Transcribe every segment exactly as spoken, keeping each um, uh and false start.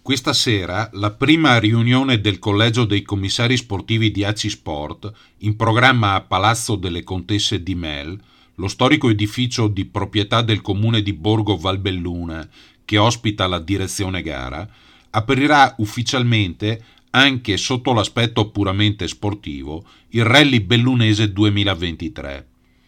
Questa sera la prima riunione del Collegio dei Commissari Sportivi di A C I Sport, in programma a Palazzo delle Contesse di Mel, lo storico edificio di proprietà del comune di Borgo Valbelluna che ospita la direzione gara, aprirà ufficialmente, anche sotto l'aspetto puramente sportivo, il Rally Bellunese duemilaventitré.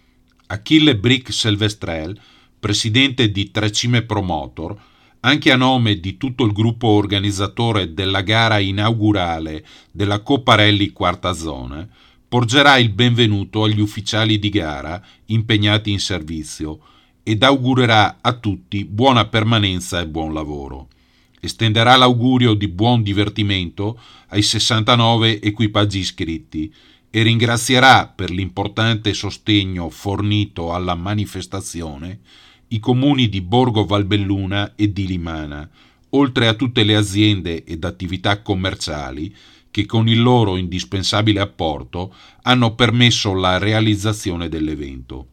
Achille Bric Silvestrel, presidente di Trecime Promotor, anche a nome di tutto il gruppo organizzatore della gara inaugurale della Coppa Rally Quarta Zona, porgerà il benvenuto agli ufficiali di gara impegnati in servizio ed augurerà a tutti buona permanenza e buon lavoro. Estenderà l'augurio di buon divertimento ai sessantanove equipaggi iscritti e ringrazierà per l'importante sostegno fornito alla manifestazione i comuni di Borgo Valbelluna e di Limana, oltre a tutte le aziende ed attività commerciali che con il loro indispensabile apporto hanno permesso la realizzazione dell'evento.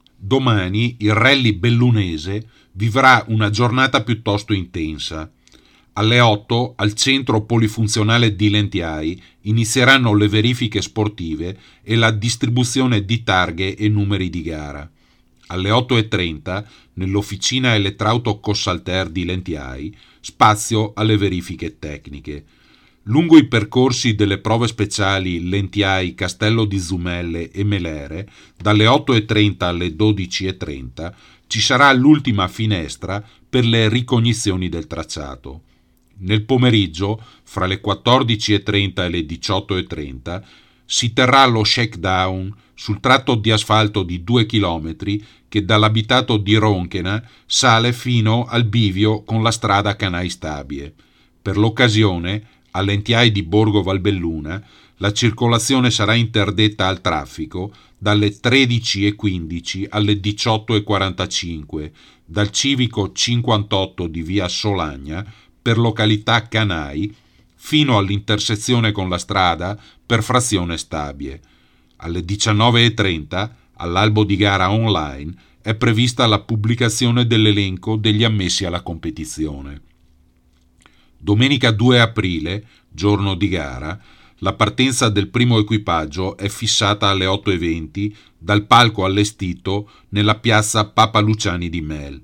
Domani il rally bellunese vivrà una giornata piuttosto intensa. Alle otto, al centro polifunzionale di Lentiai, inizieranno le verifiche sportive e la distribuzione di targhe e numeri di gara. Alle otto e trenta, nell'officina Elettrauto Cossalter di Lentiai, spazio alle verifiche tecniche. Lungo i percorsi delle prove speciali Lentiai, Castello di Zumelle e Melere, dalle otto e trenta alle dodici e trenta, ci sarà l'ultima finestra per le ricognizioni del tracciato. Nel pomeriggio, fra le quattordici e trenta e le diciotto e trenta, si terrà lo shakedown sul tratto di asfalto di due chilometri che dall'abitato di Ronchena sale fino al bivio con la strada Canai Stabie. Per l'occasione, a Lentiai di Borgo Valbelluna, la circolazione sarà interdetta al traffico dalle tredici e quindici alle diciotto e quarantacinque, dal civico cinquantotto di via Solagna per località Canai fino all'intersezione con la strada per frazione Stabie. Alle diciannove e trenta, all'albo di gara online, è prevista la pubblicazione dell'elenco degli ammessi alla competizione. Domenica due aprile, giorno di gara, la partenza del primo equipaggio è fissata alle otto e venti dal palco allestito nella piazza Papa Luciani di Mel.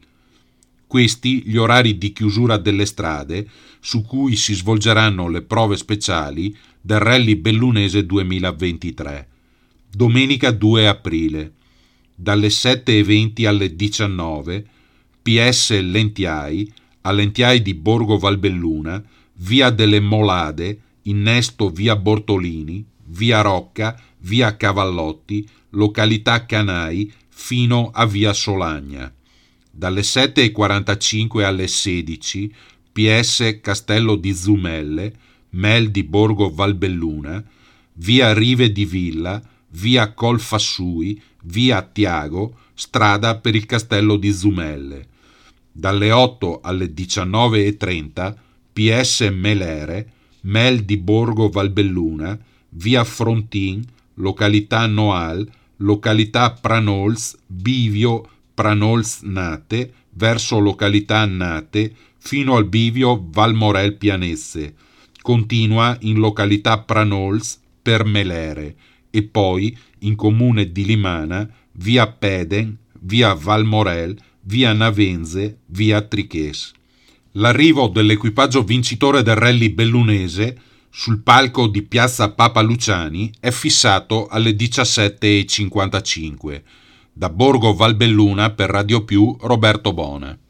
Questi gli orari di chiusura delle strade su cui si svolgeranno le prove speciali del Rally Bellunese duemilaventitré. Domenica due aprile, dalle sette e venti alle diciannove, P S Lentiai, a Lentiai di Borgo Valbelluna, via delle Molade, innesto via Bortolini, via Rocca, via Cavallotti, località Canai, fino a via Solagna. Dalle sette e quarantacinque alle sedici, P S Castello di Zumelle, Mel di Borgo Valbelluna, via Rive di Villa, via Colfassui, via Tiago, strada per il Castello di Zumelle. Dalle otto alle diciannove e trenta, P S Melere, Mel di Borgo Valbelluna, via Frontin, località Noal, località Pranols, bivio Pranols Nate, verso località Nate, fino al bivio Valmorel Pianezze. Continua in località Pranols per Melere e poi in comune di Limana, via Peden, via Valmorel, via Navenze, via Triches. L'arrivo dell'equipaggio vincitore del rally bellunese sul palco di piazza Papa Luciani è fissato alle diciassette e cinquantacinque. Da Borgo Valbelluna per Radio Più, Roberto Bona.